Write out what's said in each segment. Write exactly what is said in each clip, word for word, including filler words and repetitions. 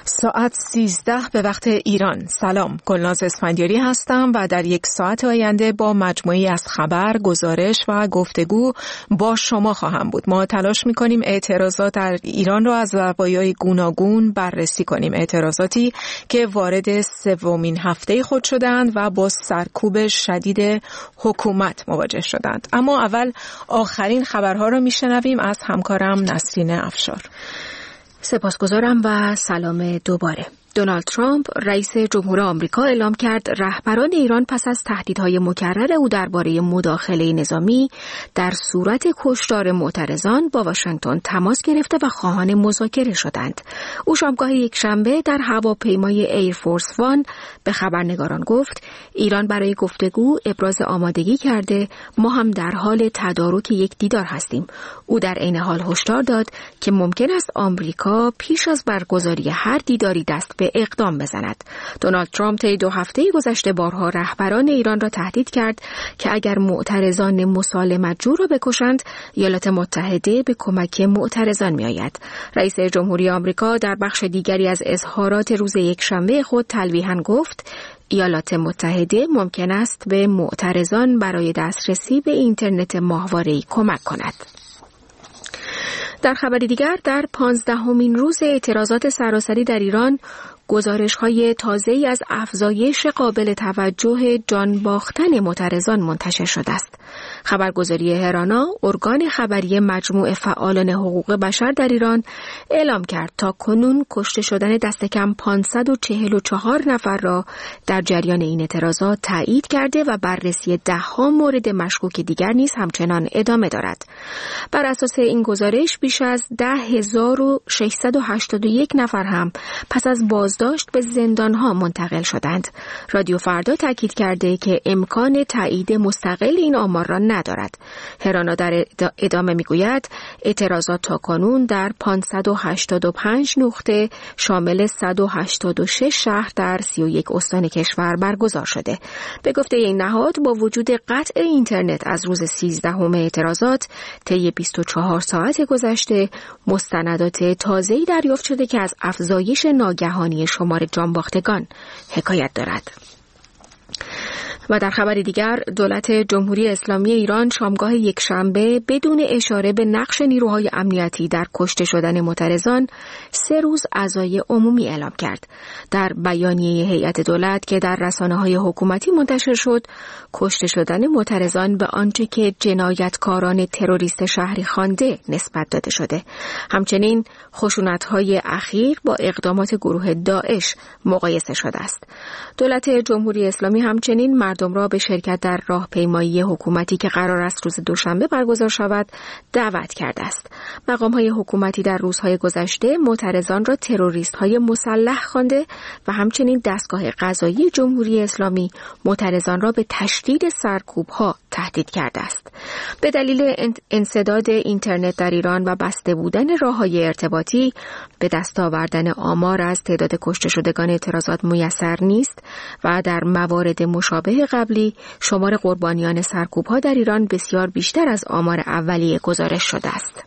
ساعت سیزده به وقت ایران. سلام، گلناز اسفندیاری هستم و در یک ساعت آینده با مجموعی از خبر، گزارش و گفتگو با شما خواهم بود. ما تلاش می‌کنیم اعتراضات در ایران را از زوایای گوناگون بررسی کنیم. اعتراضاتی که وارد سومین هفته خود شدند و با سرکوب شدید حکومت مواجه شدند. اما اول آخرین خبرها را میشنویم از همکارم نسرین افشار. سپاسگزارم و سلام دوباره. دونالد ترامپ رئیس جمهور آمریکا اعلام کرد رهبران ایران پس از تهدیدهای مکرر او درباره مداخله نظامی در صورت کشتار معترضان با واشنگتن تماس گرفته و خواهان مذاکره شدند. او شامگاه یکشنبه در هواپیمای ایرفورس وان به خبرنگاران گفت ایران برای گفتگو ابراز آمادگی کرده، ما هم در حال تدارک یک دیدار هستیم. او در عین حال هشدار داد که ممکن است آمریکا پیش از برگزاری هر دیداری دست به اقدام بزند. دونالد ترامپ طی دو هفته گذشته بارها رهبران ایران را تهدید کرد که اگر معترضان مسالمت‌جو را بکشند، ایالات متحده به کمک معترضان می‌آید. رئیس جمهوری آمریکا در بخش دیگری از اظهارات روز یکشنبه خود تلویحاً گفت ایالات متحده ممکن است به معترضان برای دسترسی به اینترنت ماهواره‌ای کمک کند. در خبر دیگر، در پانزدهمین روز اعتراضات سراسری در ایران، گزارش‌های تازه‌ای از افزایش قابل توجه جان باختن معترضان منتشر شده است. خبرگزاری هرانا، ارگان خبری مجموعه فعالان حقوق بشر در ایران، اعلام کرد تا کنون کشته شدن دست کم پانصد و چهل و چهار نفر را در جریان این اعتراضات تایید کرده و بررسی ده‌ها مورد مشکوک دیگر نیز همچنان ادامه دارد. بر اساس این گزارش بیش از ده هزار و ششصد و هشتاد و یک نفر هم پس از بازداشت به زندان‌ها منتقل شدند. رادیو فردا تاکید کرده که امکان تایید مستقل این آمار را ندارد. هرانا در ادامه میگوید اعتراضات تا کنون در پانصد و هشتاد و پنج نقطه شامل صد و هشتاد و شش شهر در سی و یک استان کشور برگزار شده. به گفته این نهاد با وجود قطع اینترنت از روز سیزدهم اعتراضات طی بیست و چهار ساعت گذشته مستندات تازه‌ای دریافت شده که از افزایش ناگهانی شمار جانباختگان حکایت دارد. و در خبر دیگر، دولت جمهوری اسلامی ایران شامگاه یکشنبه بدون اشاره به نقش نیروهای امنیتی در کشته شدن معترضان سه روز عزای عمومی اعلام کرد. در بیانیه هیئت دولت که در رسانه‌های حکومتی منتشر شد، کشته شدن معترضان به آنچه که جنایتکاران تروریست شهری خوانده نسبت داده شده. همچنین خشونت‌های اخیر با اقدامات گروه داعش مقایسه شده است. دولت جمهوری اسلامی همچنین مردم را به شرکت در راهپیمایی حکومتی که قرار است روز دوشنبه برگزار شود دعوت کرده است. مقام‌های حکومتی در روزهای گذشته معترضان را تروریست‌های مسلح خوانده و همچنین دستگاه قضایی جمهوری اسلامی معترضان را به تشدید سرکوب‌ها تهدید کرده است. به دلیل انسداد اینترنت در ایران و بسته بودن راه‌های ارتباطی، به دست آوردن آمار از تعداد کشته شدگان اعتراضات میسر نیست و در موارد مشابه قبلی شمار قربانیان سرکوب‌ها در ایران بسیار بیشتر از آمار اولیه گزارش شده است.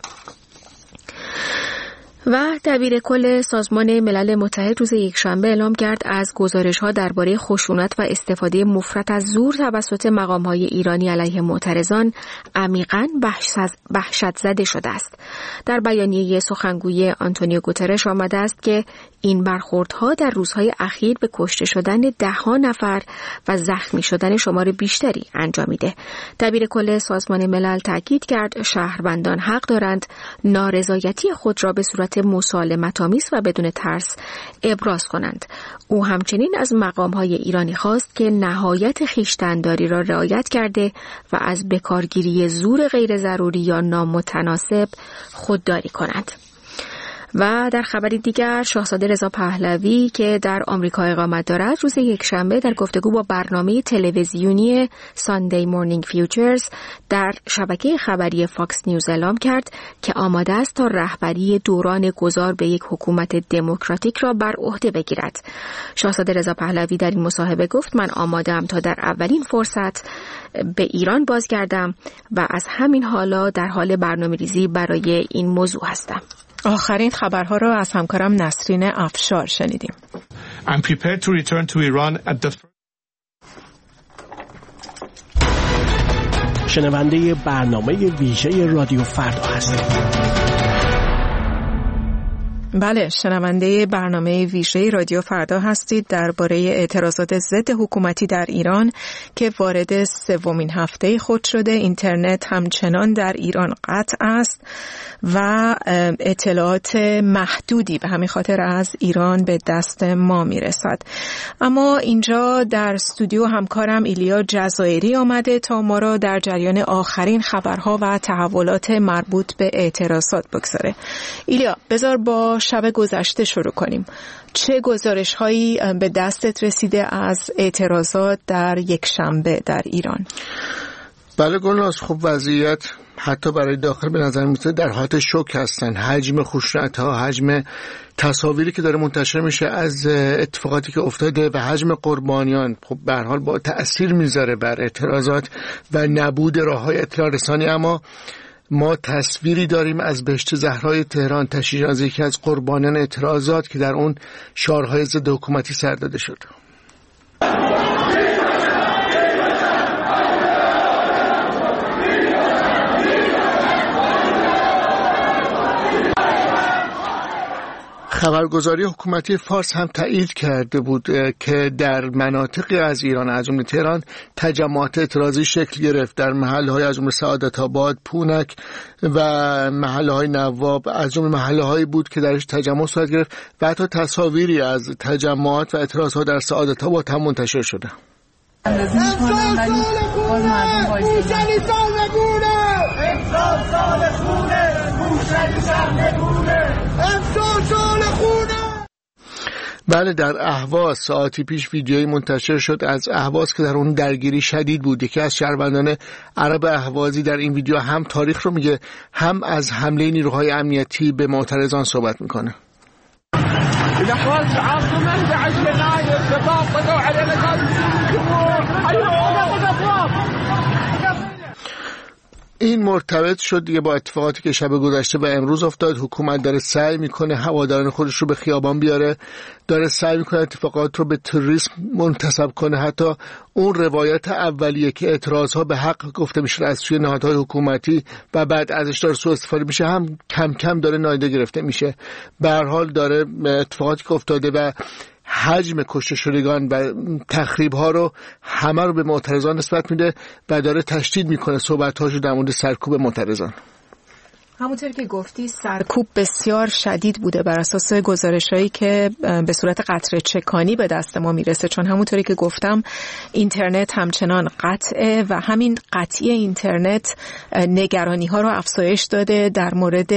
و دبیر کل سازمان ملل متحد روز یکشنبه اعلام کرد از گزارش‌ها درباره خشونت و استفاده مفرط از زور توسط مقام‌های ایرانی علیه معترضان عمیقاً وحشت زده شده است. در بیانیه سخنگوی آنتونیو گوترش آمده است که این برخوردها در روزهای اخیر به کشته شدن ده‌ها نفر و زخمی شدن شمار بیشتری انجامیده. دبیر کل سازمان ملل تاکید کرد شهروندان حق دارند نارضایتی خود را به صورت مسالمت‌آمیز و بدون ترس ابراز کنند. او همچنین از مقام‌های ایرانی خواست که نهایت خویشتن‌داری را رعایت کرده و از بکارگیری زور غیر ضروری یا نامتناسب خودداری کنند. و در خبری دیگر، شاهزاده رضا پهلوی که در آمریکا اقامت دارد روز یکشنبه در گفتگو با برنامه تلویزیونی ساندی مورنینگ فیوچرز در شبکه خبری فاکس نیوز اعلام کرد که آماده است تا رهبری دوران گذار به یک حکومت دموکراتیک را بر عهده بگیرد. شاهزاده رضا پهلوی در این مصاحبه گفت من آماده‌ام تا در اولین فرصت به ایران بازگردم و از همین حالا در حال برنامه‌ریزی برای این موضوع هستم. آخرین خبرها را از همکارم نسرین افشار شنیدیم. I'm prepared to return to Iran at the شنونده برنامه ویژه رادیو فردا هستید. بله، شنونده برنامه ویژه رادیو فردا هستید درباره اعتراضات ضد حکومتی در ایران که وارد سومین هفته خود شده. اینترنت همچنان در ایران قطع است و اطلاعات محدودی به همین خاطر از ایران به دست ما میرسد. اما اینجا در استودیو همکارم ایلیا جزایری آمده تا ما را در جریان آخرین خبرها و تحولات مربوط به اعتراضات بگذاره. ایلیا، بذار با شب گذشته شروع کنیم. چه گزارش هایی به دستت رسیده از اعتراضات در یک شنبه در ایران؟ بله گلناز، خب وضعیت حتی برای داخل به نظر میاد در حالت شوک هستن. حجم خشونت ها، حجم تصاویری که داره منتشر میشه از اتفاقاتی که افتاده و حجم قربانیان خب به هر حال با تأثیر میذاره بر اعتراضات و نبود راههای اطلاع رسانی. اما ما تصویری داریم از بهشت زهرای تهران، تشییع از یکی از قربانیان اعتراضات که در اون شعارهای ضد حکومتی سر داده شد. خبرگزاری حکومتی فارس هم تایید کرده بود که در مناطقی از ایران از جمله تهران تجمعات اعتراضی شکل گرفت. در محله‌های از جمله سعادت آباد، پونک و محله‌های نواب از جمله محله‌هایی بود که درش تجمع صورت گرفت و حتی تصاویری از تجمعات و اعتراضات در سعادت آباد هم منتشر شده. بله، در اهواز ساعتی پیش ویدیویی منتشر شد از اهواز که در اون درگیری شدید بود. یکی از شهروندان عرب اهوازی در این ویدیو هم تاریخ رو میگه، هم از حمله نیروهای امنیتی به معترضان صحبت میکنه. این مرتبط شد دیگه با اتفاقاتی که شب گذشته و امروز افتاد. حکومت داره سعی میکنه هواداران خودش رو به خیابان بیاره، داره سعی میکنه اتفاقات رو به تروریسم منتسب کنه. حتی اون روایت اولیه که اعتراضها به حق گفته میشه از سوی نهادهای حکومتی و بعد ازش داره سوء استفاده میشه هم کم کم داره نادیده گرفته میشه. به هر حال داره اتفاقاتی که افتاده و حجم کشته شدگان و تخریب ها رو همه رو به معترضان نسبت میده و داره تشدید میکنه صحبت‌هاشو در مورد سرکوب معترضان. همونطور که گفتی سرکوب بسیار شدید بوده بر اساس گزارش‌هایی که به صورت قطره چکانی به دست ما میرسه، چون همونطوری که گفتم اینترنت همچنان قطعه و همین قطعی اینترنت نگرانی‌ها رو افزایش داده در مورد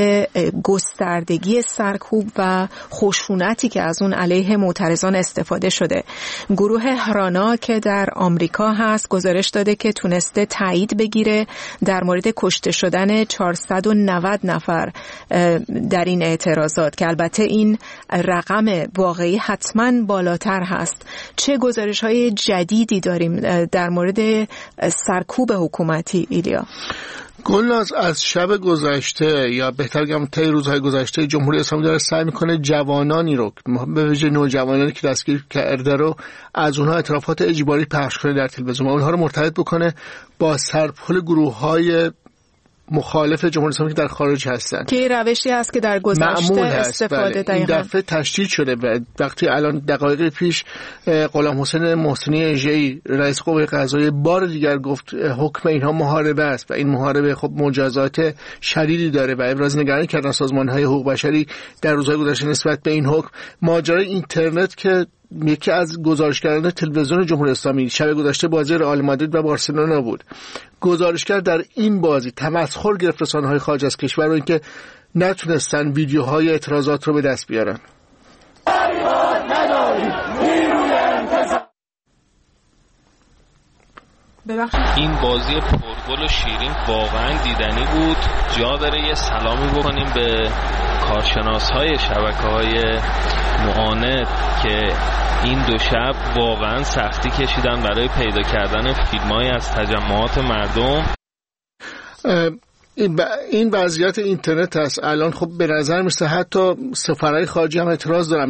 گستردگی سرکوب و خشونتی که از اون علیه معترضان استفاده شده. گروه هرانا که در آمریکا هست گزارش داده که تونسته تایید بگیره در مورد کشته شدن چهارصد و نود نفر در این اعتراضات که البته این رقم واقعی حتما بالاتر هست. چه گزارش‌های جدیدی داریم در مورد سرکوب حکومتی ایلیا؟ گلناز، از شب گذشته یا بهتر بگم طی روزهای گذشته جمهوری اسلامی داره سعی میکنه جوانانی رو به ویژه نوجوانانی که دستگیر کرده رو از اونها اطرافات اجباری پخش کنه در تلویزیون و اونها رو مرتبط بکنه با سرپل گروه‌های مخالف جمهوری اسلامی که در خارج هستن که روشی هست که در گذشته استفاده دقیقاً. این دفعه تشدید شده و وقتی الان دقایق پیش غلام حسین محسنی اژه‌ای رئیس قوه قضاییه بار دیگر گفت حکم اینها محاربه است و این محاربه خب مجازات شدیدی داره و ابراز نگرانی کردن سازمان‌های حقوق بشری در روزهای گذشته نسبت به این حکم. ماجرای اینترنت که یکی از گزارشگران تلویزیون جمهوری اسلامی شب گذشته بازی رئال مادرید و بارسلونا بود. گزارشگر در این بازی تمسخر گرفت رسانه‌های خارج از کشور رو اینکه نتونستن ویدیوهای اعتراضات رو به دست بیارن. این بازی پرگل و شیرین واقعا دیدنی بود. جا داره یه سلامی بکنیم به کارشناس‌های شبکه‌های معاند که این دو شب واقعا سختی کشیدن برای پیدا کردن فیلم‌های از تجمعات مردم. این وضعیت اینترنت هست الان. خب به نظر میسته حتی سفرهای خارجی هم اعتراض دارن